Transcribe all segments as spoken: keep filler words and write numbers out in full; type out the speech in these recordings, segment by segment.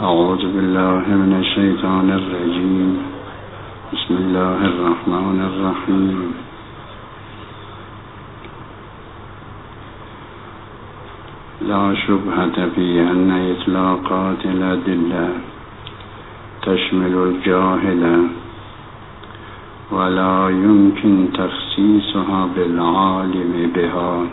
أعوذ بالله من الشيطان الرجيم. بسم الله الرحمن الرحيم. لا شبهة في أن إطلاقات الأدلة تشمل الجاهل، ولا يمكن تخصيصها بالعالم بها،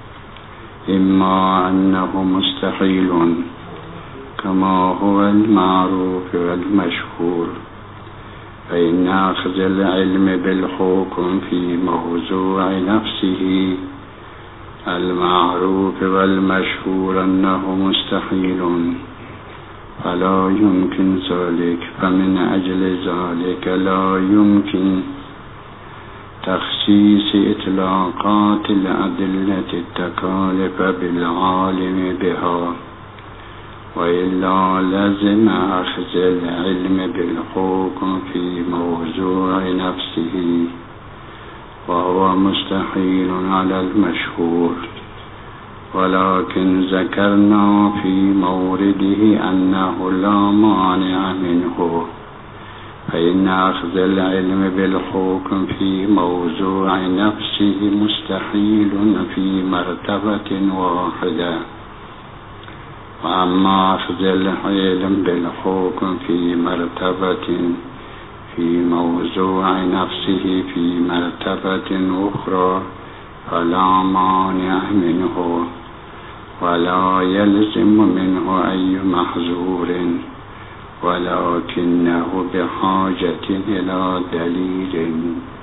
إما أنه مستحيل كما هو المعروف والمشهور، فإن أخذ العلم بالحكم في موضوع نفسه المعروف والمشهور أنه مستحيل، فلا يمكن ذلك. فمن أجل ذلك لا يمكن تخصيص إطلاقات الأدلة التكالف بالعالم بها، وإلا لزم أخذ العلم بالحكم في موضوع نفسه، وهو مستحيل على المشهور. ولكن ذكرنا في مورده أنه لا مانع منه، فإن أخذ العلم بالحكم في موضوع نفسه مستحيل في مرتبة واحدة، وأما أخذ العلم بالحكم في مرتبة في موضوع نفسه في مرتبة أخرى فلا مانع منه، ولا يلزم منه أي محظور، ولكنه بحاجة إلى دليل.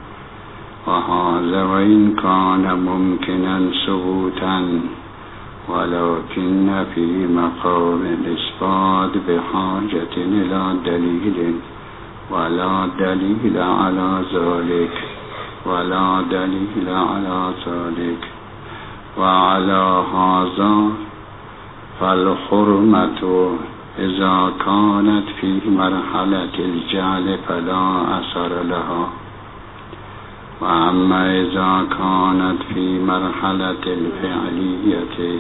وهذا وإن كان ممكنا ثبوتا، ولكن في مقام الإثبات بحاجة إلى دليل، ولا دليل على ذلك ولا دليل على ذلك. وعلى هذا فالحرمة إذا كانت في مرحلة الجهل فلا أثر لها، وأما إذا كانت في مرحلة الفعلية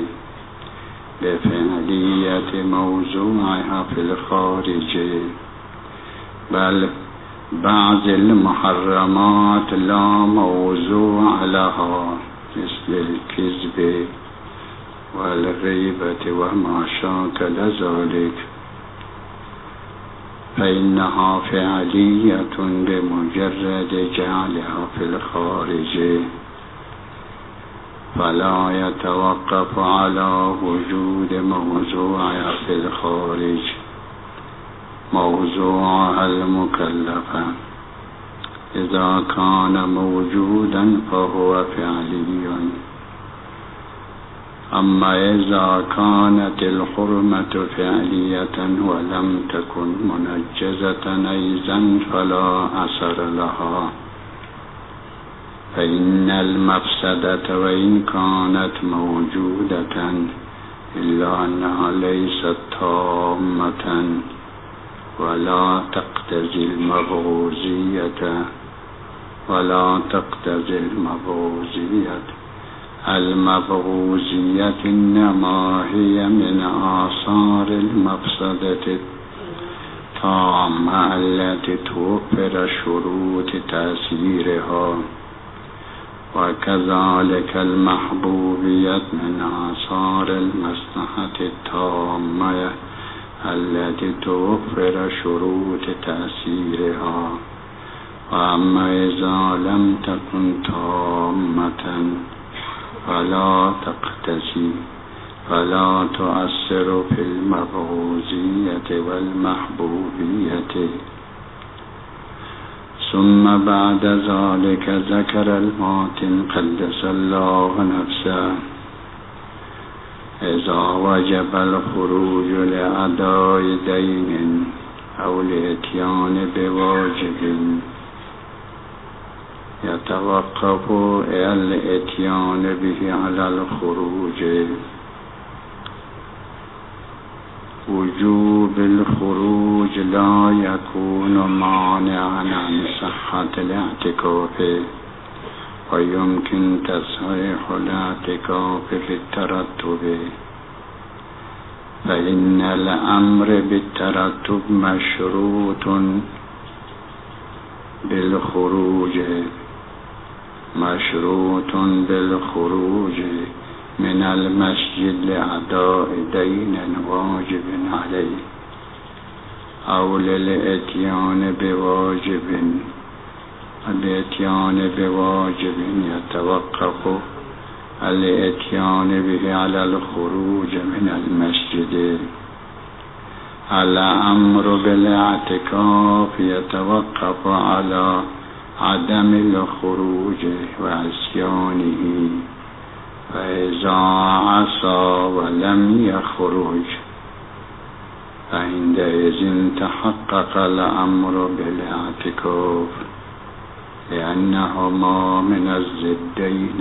بفعلية موضوعها في الخارج، بل بعض المحرمات لا موضوع لها مثل الكذب والغيبة وما شاكل ذلك، فإنها فعلية بمجرد جعلها في الخارج، فلا يتوقف على وجود موضوعها في الخارج موضوعها المكلفة. إذا كان موجودا فهو فعلي. أما إذا كانت الحرمة فعلية ولم تكن منجزة أيضا فلا أثر لها، فإن المفسدة وإن كانت موجودة إلا أنها ليست تامة، ولا تقتضي المبغوزية ولا تقتضي المبغوزية المبغوزية إنما هي من آثار المفسدة التامة التي توفر شروط تأثيرها، وكذلك المحبوبية من آثار المصلحة التامة التي توفر شروط تأثيرها. وأما إذا لم تكن تامة فلا تقتضي فلا تؤثر في المبغوزية والمحبوبية. ثم بعد ذلك ذكر الماتن قدس الله نفسه إذا وجب الخروج لأداء دين أو لإتيان بواجب يتوقف الإتيان به على الخروج. وجوب الخروج لا يكون مانعا عن صحة الاعتكاف، ويمكن تصحيح الاعتكاف في الترتب. فإن الأمر بالترتب مشروط بالخروج مشروط بالخروج من المسجد لأداء دين واجب عليه أو للإتيان بواجب الإتيان بواجب يتوقف الإتيان به على الخروج من المسجد. الأمر بالاعتكاف يتوقف على عدم الخروج وعصيانه، فإذا عصى ولم يخرج فعندئذ تحقق الأمر بالاعتكاف، لأنهما من الضدين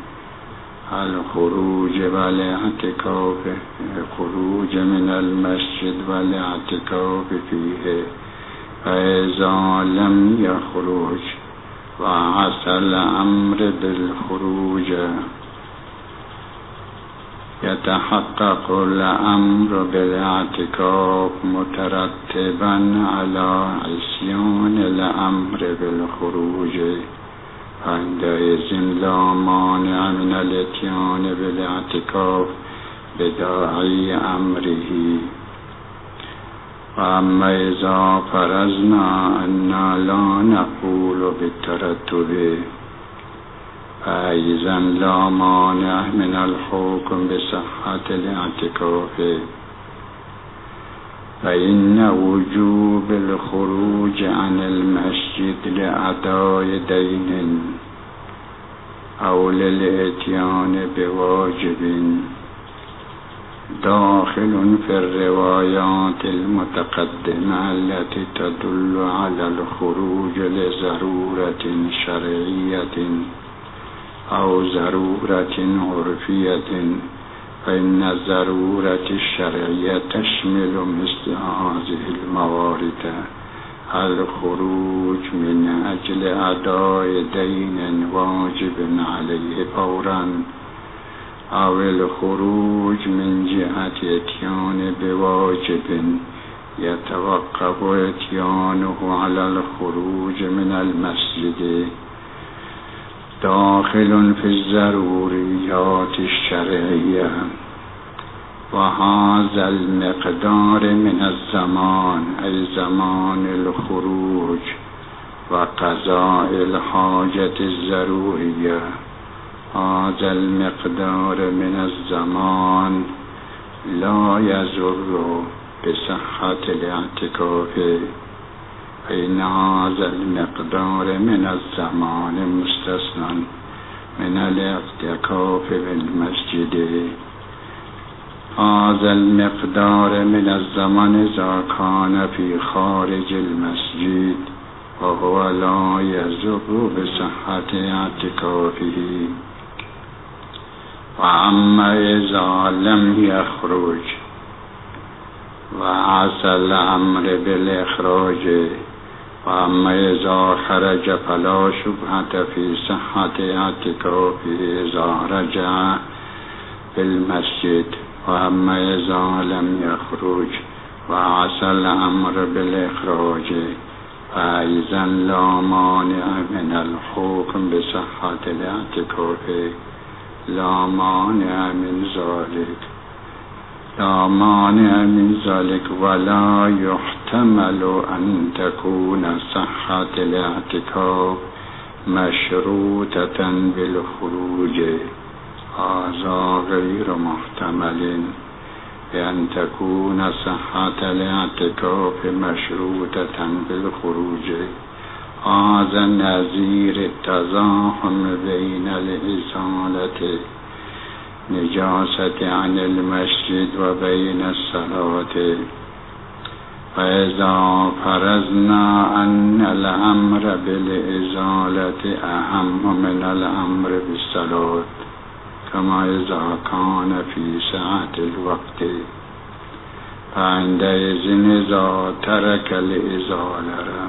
الخروج والاعتكاف، الخروج من المسجد والاعتكاف فيه. فإذا لم يخرج وعصى الأمر بالخروج يتحقق الأمر بالاعتكاف مترتبا على عصيان الأمر بالخروج، عندئذ لا مانع من الاتيان بالاعتكاف بداعي أمره. وأما إذا فرضنا أن لا نقول بالترتب فإذا لا مانع من الحكم بصحة الاعتكاف، فإن وجوب الخروج عن المسجد لأداء دين أو للإتيان بواجب داخل في الروايات المتقدمة التي تدل على الخروج لضرورة شرعية أو ضرورة عرفية، فإن الضرورة الشرعية تشمل مثل هذه الموارد: الخروج من أجل أداء دين واجب عليه فورا، أو الخروج من جهة اتيان بواجب يتوقف اتيانه على الخروج من المسجد، داخل في الضروريات الشرعية. وهذا المقدار من الزمان أي زمان الخروج وقضاء الحاجة الضرورية، هذا المقدار من الزمان لا يضر بصحة الاعتكاف، فإن هذا المقدار من الزمان مستثنى من الاعتكاف بالمسجد. هذا المقدار من الزمان إذا كان في خارج المسجد وهو لا يضر بصحة اعتكافه. وأما إذا لم يخرج وعصى الأمر بالإخراج، وأما إذا خرج فلا شبهة في صحة اعتكافه إذا رجع بالمسجد. وأما إذا لم يخرج وعصى الأمر بالإخراج فإذا لا مانع من الحكم بصحة الاعتكاف، لا مانع من ذلك لا مانع من ذلك ولا يحتمل أن تكون صحة الاعتكاف مشروطة بالخروج، هذا غير محتمل بأن تكون صحة الاعتكاف مشروطة بالخروج. هذا نظير التزاحم بين الإزالة نجاسة عن المسجد وبين الصلاة. فإذا فرضنا أن الأمر بالإزالة أهم من الأمر بالصلاة كما إذا كان في ساعة الوقت، فعندئذ إذا ترك الإزالة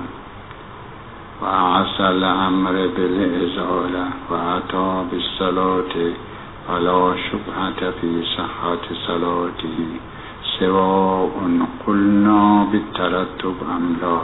وعصى الأمر بالإزالة وأتى بالصلاة فلا شبهة في صحة صلاته، سواء قلنا بالترتب أم لا.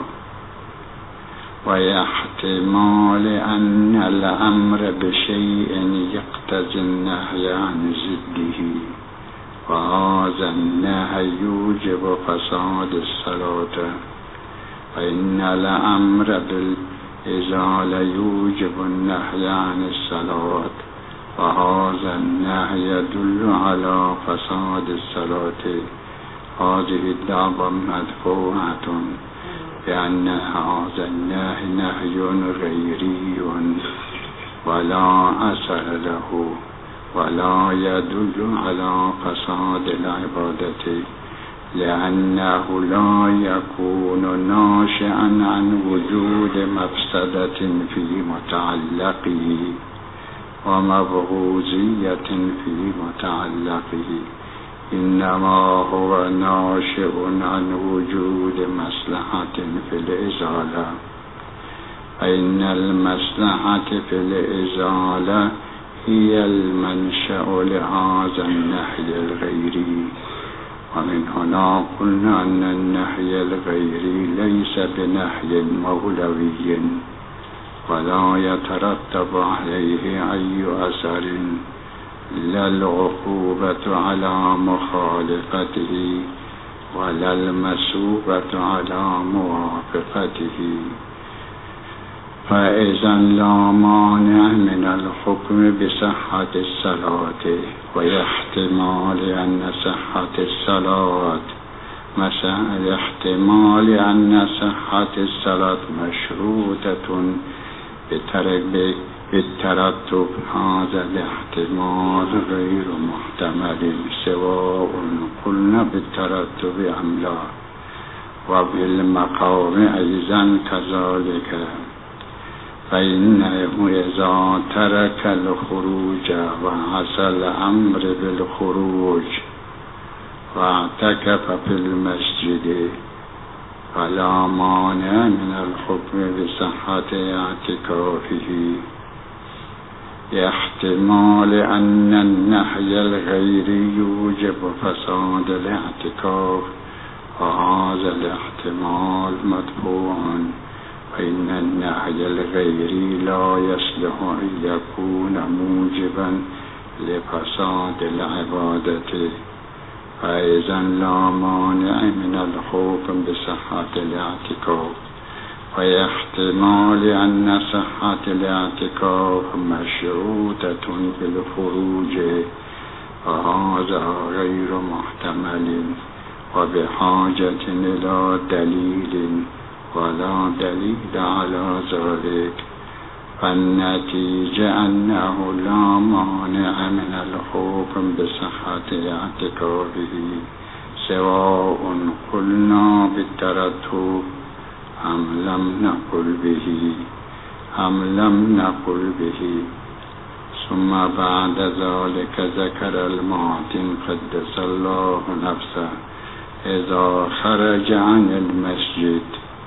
واحتمال أن الأمر بشيء يقتضي النهي عن ضده، وهذا النهي يوجب فساد الصلاة، فإن الأمر بالإزالة يوجب النهي عن الصلاة، وهذا النهي يدل على فساد الصلاة. هذه الدعوة مدفوعة بأن هذا النهي نهي غيري ولا أثر له ولا يدل على فساد العبادة، لأنه لا يكون ناشئا عن وجود مفسدة في متعلقه ومبغوزية في متعلقه، إنما هو ناشئ عن وجود مصلحة في الإزالة، فإن المصلحة في الإزالة هي المنشأ لهذا النهي الغيري. ومن هنا قلنا أن النهي الغيري ليس بنهي مولوي ولا يترتب عليه أي أثر، لا العقوبة على مخالفته ولا المثوبة على موافقته. فإذا لا مانع من الحكم بصحة الصلاة، ويحتمال أن صحة الصلاة مثلا احتمال أن صحة الصلاة مشروطة بالترتب، هذا الاحتمال غير محتمل سواء قلنا بالترتب أم لا. وبالمقام أيضا كذلك، فإنه إذا ترك الخروج وعصى الأمر بالخروج واعتكف في المسجد فلا مانع من الحكم بصحة اعتكافه، احتمال أن النهي الغيري يوجب فساد الاعتكاف، وهذا الاحتمال مدفوع، فإن النهي الغيري لا يصلح أن يكون موجبا لفساد العبادة، فإذا لا مانع من الحكم بصحة الاعتكاف. ويحتمال أن صحة الاعتكاف مشروطة بالخروج، وهذا غير محتمل وبحاجة إلى دليل، ولا دليل على ذلك، فالنتيجة أنه لا مانع من الحكم بصحة اعتكافه سواء قلنا بالترتب أم لم نقل به أم لم نقل به. ثم بعد ذلك ذكر المعتم قدس الله نفسه إذا خرج عن المسجد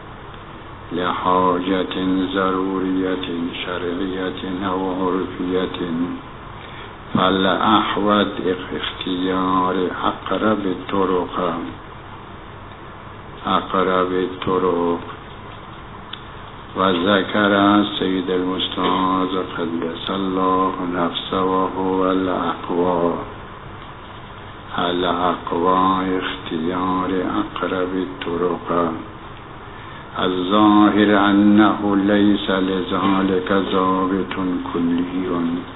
لحاجة ضرورية شرعية أو عرفية، فالأحوط اختيار أقرب الطرق أقرب الطرق وذكر السيد المستعاذ قدس الله نفسه وهو الأقوى الأقوى اختيار أقرب الطرق. الظاهر أنه ليس لذلك ضابط كلي،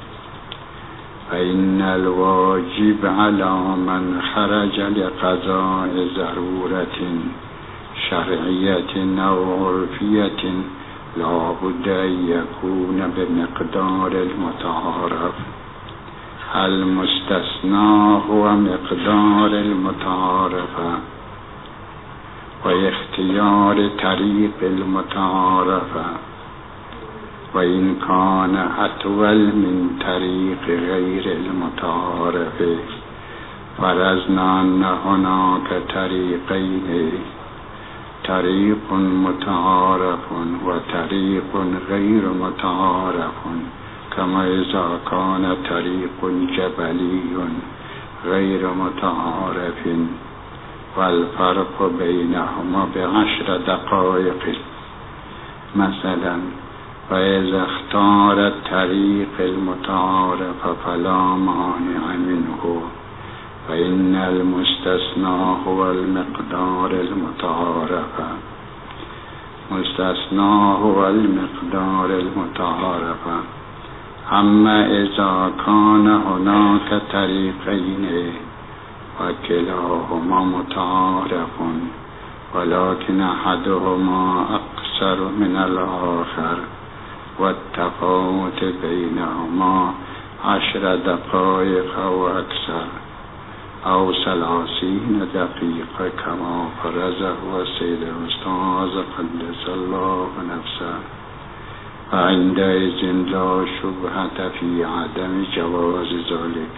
فإن الواجب على من خرج لقضاء ضرورة شرعية أو عرفية لا بد أن يكون بمقدار المتعارف، المستثنى هو مقدار المتعارف، واختيار طريق المتعارف وإن كان أطول من طريق غير المتعارف. فرضنا أن هناك طريقين، طريق متعارف وطريق غير متعارف، كما إذا كان طريق جبلي غير متعارف والفرق بینهما بعشر دقایق. مثلا فاذا اختار الطریق المتعارف فلا مانع منه فإن المستثنى هو المقدار المتعارف. مستثنى هو المقدار المتعارف. اما اذا كان هناك طریقین وكلاهما متعارف ولكن احدهما اقصر من الاخر والتفاوت بينهما عشر دقائق او اكثر او ثلاثين دقيقة كما فرضه السيد الاستاذ قدس الله نفسه، فعندئذ لا شبهة في عدم جواز ذلك،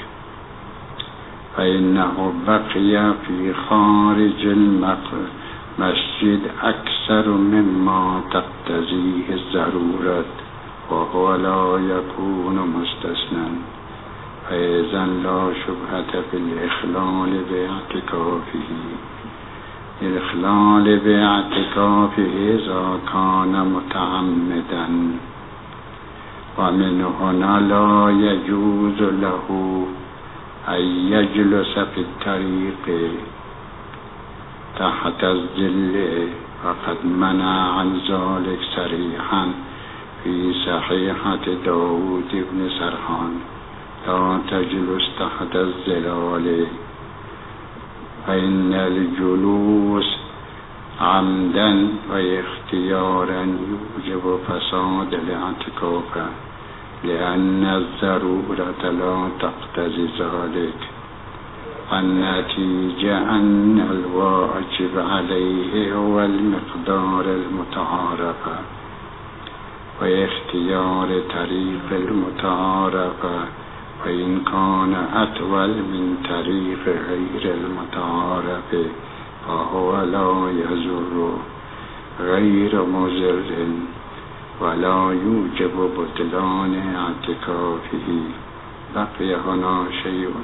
فإنه بقي في خارج المسجد أكثر مما تقتضيه الضرورة وهو لا يكون مستثنى، فإذا لا شبهة في الإخلال باعتكافه. الإخلال باعتكافه إذا كان متعمدا، ومن هنا لا يجوز له أن يجلس في الطريق تحت الظل، وقد منع عن ذلك صريحا في صحيحة داود بن سرحان: لا تجلس تحت الظلال، فإن الجلوس عمدا واختيارا يوجب فساد الاعتكاف، لأن الضرورة لا تقتضي ذلك. النتيجة أن الواجب عليه هو المقدار المتعارف، واختيار طريق المتعارف وإن كان أطول من طريق غير المتعارف فهو لا يضر غير مضر ولا يوجب بطلان اعتكافه. بقي هنا شيء